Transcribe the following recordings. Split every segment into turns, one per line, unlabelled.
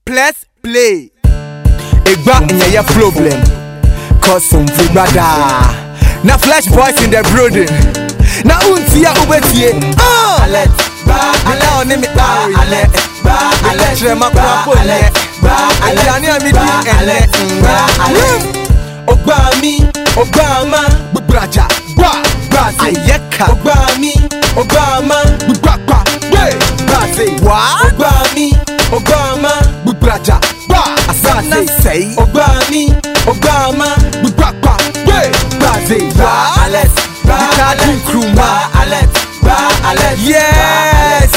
Press play. Egba in problem. Cause some brother. Na Flash Boys in the building. Na untia ubetie. Alert. Ba on me alert. Ba alert. Trema kwa alert. Ba alert. Ani mi di alert. Obama, Braja, Ayeka, Obama, Braze, Obama, Braja, Asante, say, Obama, Braze, Alex, Alert, yes,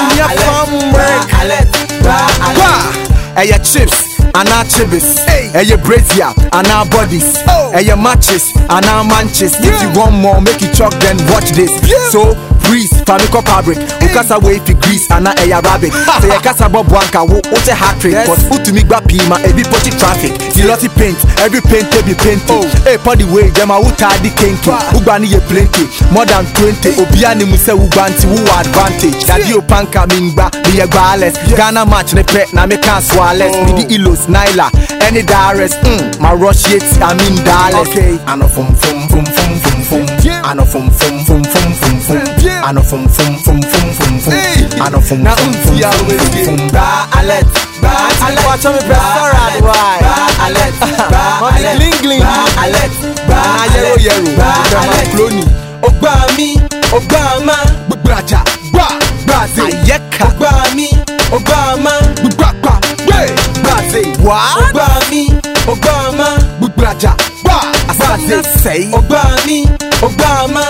Alert, chips. And our chibis, and your brazier, and our bodies, and your matches, and our manches. If you want more, make it chalk, then watch this. So, breeze, Famiko fabric, Ukasa way for grease, and a rabbit. Say a Casaba Blanca, what a hat trick, cause put to me Pima, every potty traffic. Siloti paint, every paint will be painted. A party way, them are the kinky, Ubani a plenty, more than 20. Obiani Musa Ubanti, who advantage. Dadio Panka Mingba, the Agales, Ghana match, the pet, Nameka Swales, the Ilos. Nyla, any Dares, my rush yet, I mean Dallas. Okay, I know from, I know from, I know from, I know from, alert, watch me press alright, why? Gling, alert, yellow, Obama, Braja, Braze, Ayeka, Obama, Obama, Braja, Asante, say, Obama,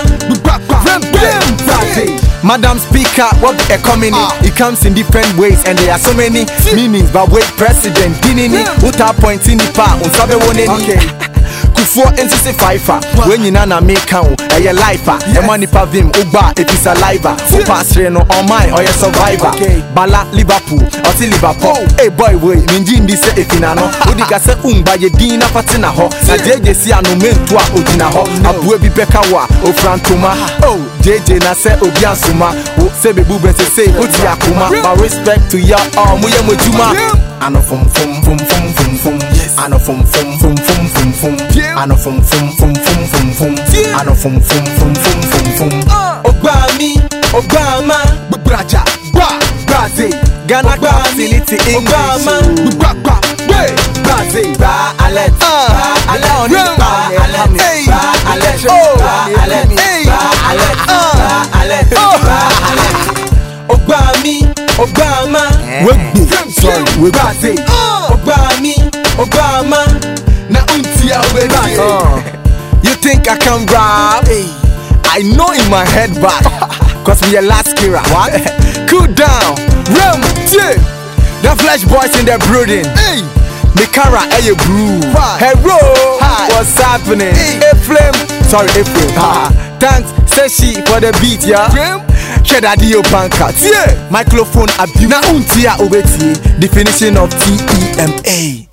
Madam Speaker, what a coming? It comes in different ways, and there are so many meanings. But wait, President, Uta pointing the part on Sabe one. Kufo NCC Fifer, when you nana make count, a lifer, a money pavim, Uba, if it's a liver, who pass Reno or mine or your survivor. Bala, Liverpool, or Liverpool. Hey boy, way, Minjin this if in ano, Udika se by your Dina Patina ho, a JJ no men to a Udina ho, a Buebi Pekawa, O Frantuma, oh, JJ Nase Obiansuma, who say the Bubens say, Utiakuma, my respect to ya, Muya Mujuma. I know from, yes. I know from, I know from, I know from, Obama, Braja, Braze, Ghana facility English, Braze, alert, Obama, sorry, Braze, Obama, na untia you think I can rap? I know in my head back, cause we are last kira. What? Cool down, Ram, the Flash Boys in the brooding. Mikara, hey, brew. Hello, what's happening? Flame, sorry, Flame. Thanks, Seshi for the beat, yeah. Shedadio Panka, microphone abuse. Na untia obeti, definition of TEMA.